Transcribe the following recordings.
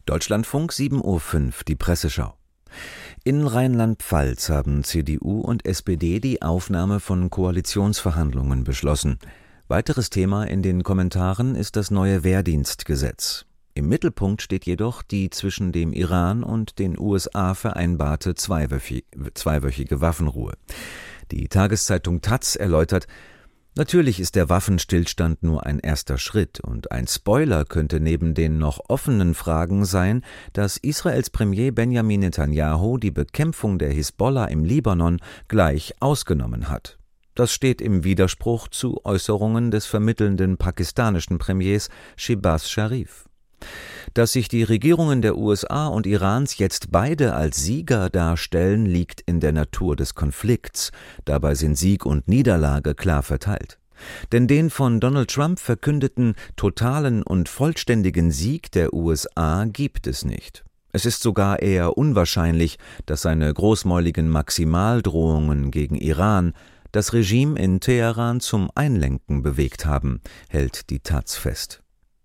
Deutschlandfunk 7:05 Uhr, die Presseschau. In Rheinland-Pfalz haben CDU und SPD die Aufnahme von Koalitionsverhandlungen beschlossen. Weiteres Thema in den Kommentaren ist das neue Wehrdienstgesetz. Im Mittelpunkt steht jedoch die zwischen dem Iran und den USA vereinbarte zweiwöchige Waffenruhe. Die Tageszeitung taz erläutert: Natürlich ist der Waffenstillstand nur ein erster Schritt und ein Spoiler könnte neben den noch offenen Fragen sein, dass Israels Premier Benjamin Netanyahu die Bekämpfung der Hisbollah im Libanon gleich ausgenommen hat. Das steht im Widerspruch zu Äußerungen des vermittelnden pakistanischen Premiers Shehbaz Sharif. Dass sich die Regierungen der USA und Irans jetzt beide als Sieger darstellen, liegt in der Natur des Konflikts. Dabei sind Sieg und Niederlage klar verteilt. Denn den von Donald Trump verkündeten totalen und vollständigen Sieg der USA gibt es nicht. Es ist sogar eher unwahrscheinlich, dass seine großmäuligen Maximaldrohungen gegen Iran das Regime in Teheran zum Einlenken bewegt haben, hält die taz fest.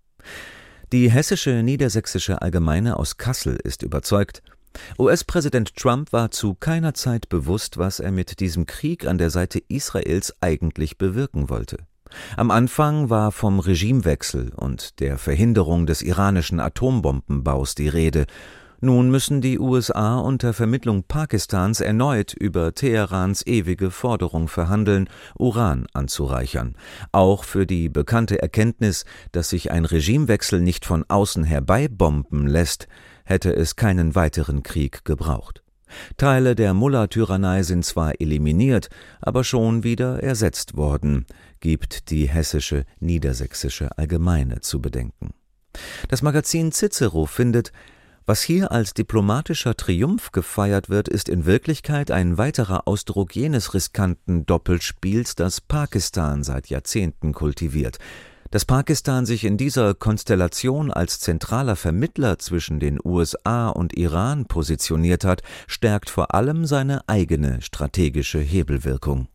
Die Hessische Niedersächsische Allgemeine aus Kassel ist überzeugt: US-Präsident Trump war zu keiner Zeit bewusst, was er mit diesem Krieg an der Seite Israels eigentlich bewirken wollte. Am Anfang war vom Regimewechsel und der Verhinderung des iranischen Atombombenbaus die Rede. Nun müssen die USA unter Vermittlung Pakistans erneut über Teherans ewige Forderung verhandeln, Uran anzureichern. Auch für die bekannte Erkenntnis, dass sich ein Regimewechsel nicht von außen herbeibomben lässt, hätte es keinen weiteren Krieg gebraucht. Teile der Mullah-Tyrannei sind zwar eliminiert, aber schon wieder ersetzt worden, gibt die Hessische Niedersächsische Allgemeine zu bedenken. Das Magazin Cicero findet: Was hier als diplomatischer Triumph gefeiert wird, ist in Wirklichkeit ein weiterer Ausdruck jenes riskanten Doppelspiels, das Pakistan seit Jahrzehnten kultiviert. Dass Pakistan sich in dieser Konstellation als zentraler Vermittler zwischen den USA und Iran positioniert hat, stärkt vor allem seine eigene strategische Hebelwirkung.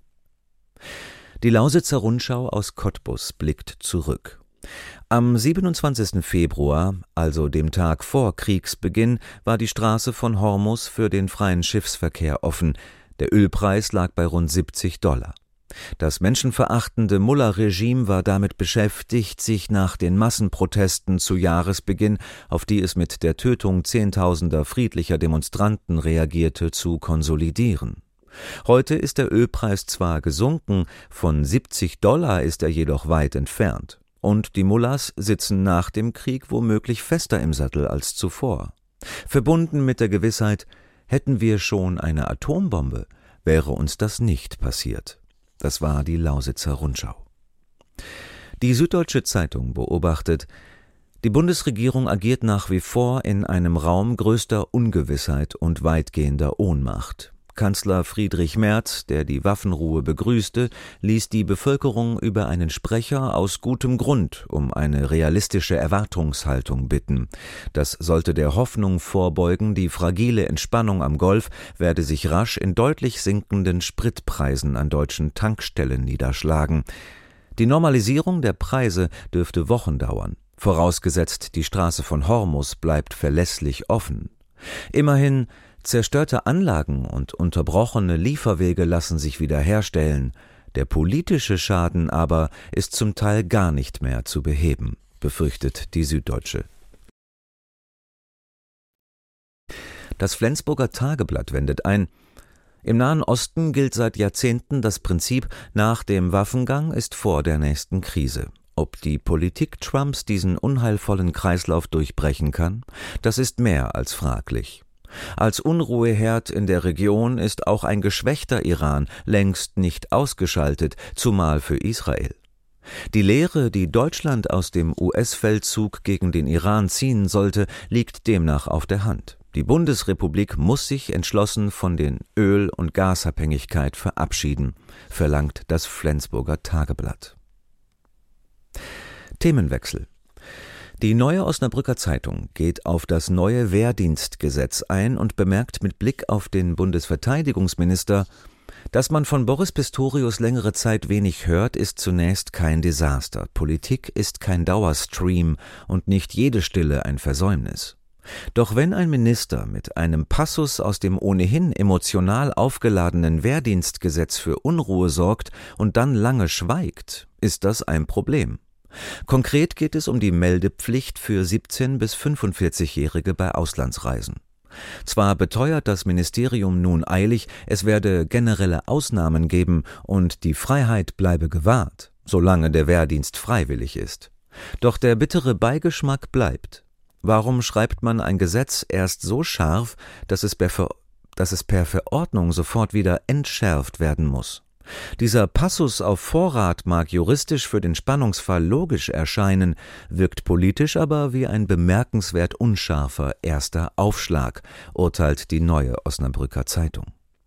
Die Lausitzer Rundschau aus Cottbus blickt zurück. Am 27. Februar, also dem Tag vor Kriegsbeginn, war die Straße von Hormuz für den freien Schiffsverkehr offen. Der Ölpreis lag bei rund $70. Das menschenverachtende Mullah-Regime war damit beschäftigt, sich nach den Massenprotesten zu Jahresbeginn, auf die es mit der Tötung Zehntausender friedlicher Demonstranten reagierte, zu konsolidieren. Heute ist der Ölpreis zwar gesunken, von $70 ist er jedoch weit entfernt. Und die Mullahs sitzen nach dem Krieg womöglich fester im Sattel als zuvor. Verbunden mit der Gewissheit, hätten wir schon eine Atombombe, wäre uns das nicht passiert. Das war die Lausitzer Rundschau. Die Süddeutsche Zeitung beobachtet: Die Bundesregierung agiert nach wie vor in einem Raum größter Ungewissheit und weitgehender Ohnmacht. Kanzler Friedrich Merz, der die Waffenruhe begrüßte, ließ die Bevölkerung über einen Sprecher aus gutem Grund um eine realistische Erwartungshaltung bitten. Das sollte der Hoffnung vorbeugen, die fragile Entspannung am Golf werde sich rasch in deutlich sinkenden Spritpreisen an deutschen Tankstellen niederschlagen. Die Normalisierung der Preise dürfte Wochen dauern, vorausgesetzt die Straße von Hormuz bleibt verlässlich offen. Immerhin: Zerstörte Anlagen und unterbrochene Lieferwege lassen sich wiederherstellen. Der politische Schaden aber ist zum Teil gar nicht mehr zu beheben, befürchtet die Süddeutsche. Das Flensburger Tageblatt wendet ein: Im Nahen Osten gilt seit Jahrzehnten das Prinzip, nach dem Waffengang ist vor der nächsten Krise. Ob die Politik Trumps diesen unheilvollen Kreislauf durchbrechen kann, das ist mehr als fraglich. Als Unruheherd in der Region ist auch ein geschwächter Iran längst nicht ausgeschaltet, zumal für Israel. Die Lehre, die Deutschland aus dem US-Feldzug gegen den Iran ziehen sollte, liegt demnach auf der Hand. Die Bundesrepublik muss sich entschlossen von den Öl- und Gasabhängigkeit verabschieden, verlangt das Flensburger Tageblatt. Themenwechsel. Die Neue Osnabrücker Zeitung geht auf das neue Wehrdienstgesetz ein und bemerkt mit Blick auf den Bundesverteidigungsminister: Dass man von Boris Pistorius längere Zeit wenig hört, ist zunächst kein Desaster. Politik ist kein Dauerstream und nicht jede Stille ein Versäumnis. Doch wenn ein Minister mit einem Passus aus dem ohnehin emotional aufgeladenen Wehrdienstgesetz für Unruhe sorgt und dann lange schweigt, ist das ein Problem. Konkret geht es um die Meldepflicht für 17- bis 45-Jährige bei Auslandsreisen. Zwar beteuert das Ministerium nun eilig, es werde generelle Ausnahmen geben und die Freiheit bleibe gewahrt, solange der Wehrdienst freiwillig ist. Doch der bittere Beigeschmack bleibt. Warum schreibt man ein Gesetz erst so scharf, dass es per Verordnung sofort wieder entschärft werden muss? Dieser Passus auf Vorrat mag juristisch für den Spannungsfall logisch erscheinen, wirkt politisch aber wie ein bemerkenswert unscharfer erster Aufschlag, urteilt die Neue Osnabrücker Zeitung.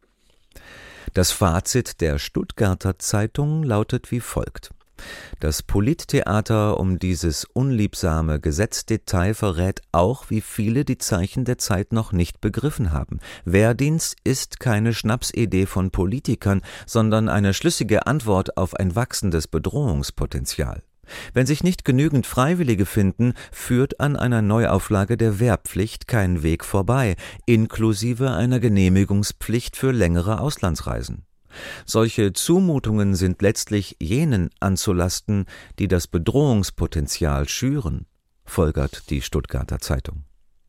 Das Fazit der Stuttgarter Zeitung lautet wie folgt: Das Polittheater um dieses unliebsame Gesetzdetail verrät auch, wie viele die Zeichen der Zeit noch nicht begriffen haben. Wehrdienst ist keine Schnapsidee von Politikern, sondern eine schlüssige Antwort auf ein wachsendes Bedrohungspotenzial. Wenn sich nicht genügend Freiwillige finden, führt an einer Neuauflage der Wehrpflicht kein Weg vorbei, inklusive einer Genehmigungspflicht für längere Auslandsreisen. Solche Zumutungen sind letztlich jenen anzulasten, die das Bedrohungspotenzial schüren, folgert die Stuttgarter Zeitung.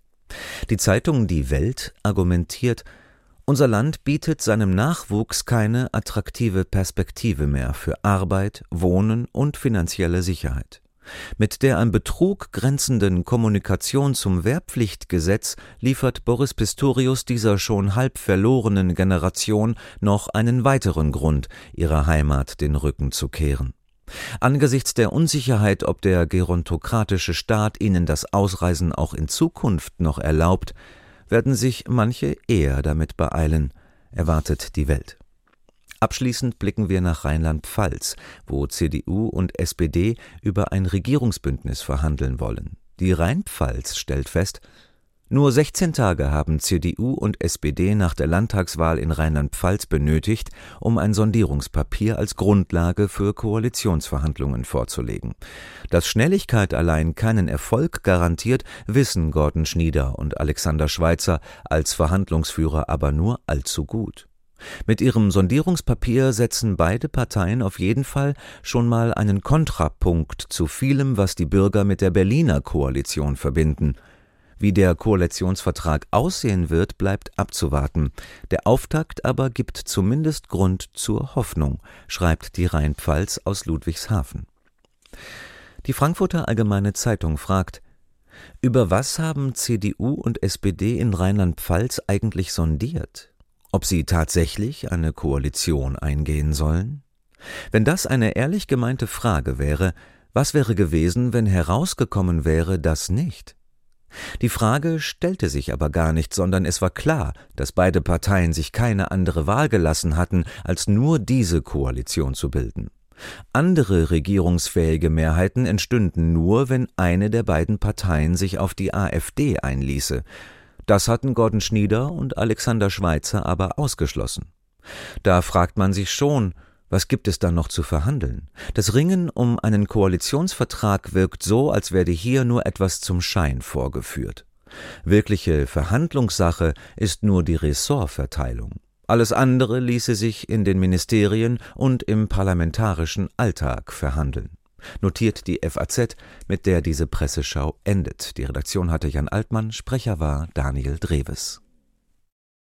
Die Zeitung Die Welt argumentiert, unser Land bietet seinem Nachwuchs keine attraktive Perspektive mehr für Arbeit, Wohnen und finanzielle Sicherheit. Mit der an Betrug grenzenden Kommunikation zum Wehrpflichtgesetz liefert Boris Pistorius dieser schon halb verlorenen Generation noch einen weiteren Grund, ihrer Heimat den Rücken zu kehren. Angesichts der Unsicherheit, ob der gerontokratische Staat ihnen das Ausreisen auch in Zukunft noch erlaubt, werden sich manche eher damit beeilen, erwartet die Welt. Abschließend blicken wir nach Rheinland-Pfalz, wo CDU und SPD über ein Regierungsbündnis verhandeln wollen. Die Rheinpfalz stellt fest, nur 16 Tage haben CDU und SPD nach der Landtagswahl in Rheinland-Pfalz benötigt, um ein Sondierungspapier als Grundlage für Koalitionsverhandlungen vorzulegen. Dass Schnelligkeit allein keinen Erfolg garantiert, wissen Gordon Schnieder und Alexander Schweitzer als Verhandlungsführer aber nur allzu gut. Mit ihrem Sondierungspapier setzen beide Parteien auf jeden Fall schon mal einen Kontrapunkt zu vielem, was die Bürger mit der Berliner Koalition verbinden. Wie der Koalitionsvertrag aussehen wird, bleibt abzuwarten. Der Auftakt aber gibt zumindest Grund zur Hoffnung, schreibt die Rheinpfalz aus Ludwigshafen. Die Frankfurter Allgemeine Zeitung fragt: Über was haben CDU und SPD in Rheinland-Pfalz eigentlich sondiert? Ob sie tatsächlich eine Koalition eingehen sollen? Wenn das eine ehrlich gemeinte Frage wäre, was wäre gewesen, wenn herausgekommen wäre, das nicht? Die Frage stellte sich aber gar nicht, sondern es war klar, dass beide Parteien sich keine andere Wahl gelassen hatten, als nur diese Koalition zu bilden. Andere regierungsfähige Mehrheiten entstünden nur, wenn eine der beiden Parteien sich auf die AfD einließe. Das hatten Gordon Schnieder und Alexander Schweitzer aber ausgeschlossen. Da fragt man sich schon, was gibt es dann noch zu verhandeln? Das Ringen um einen Koalitionsvertrag wirkt so, als werde hier nur etwas zum Schein vorgeführt. Wirkliche Verhandlungssache ist nur die Ressortverteilung. Alles andere ließe sich in den Ministerien und im parlamentarischen Alltag verhandeln. Notiert die FAZ, mit der diese Presseschau endet. Die Redaktion hatte Jan Altmann, Sprecher war Daniel Dreves.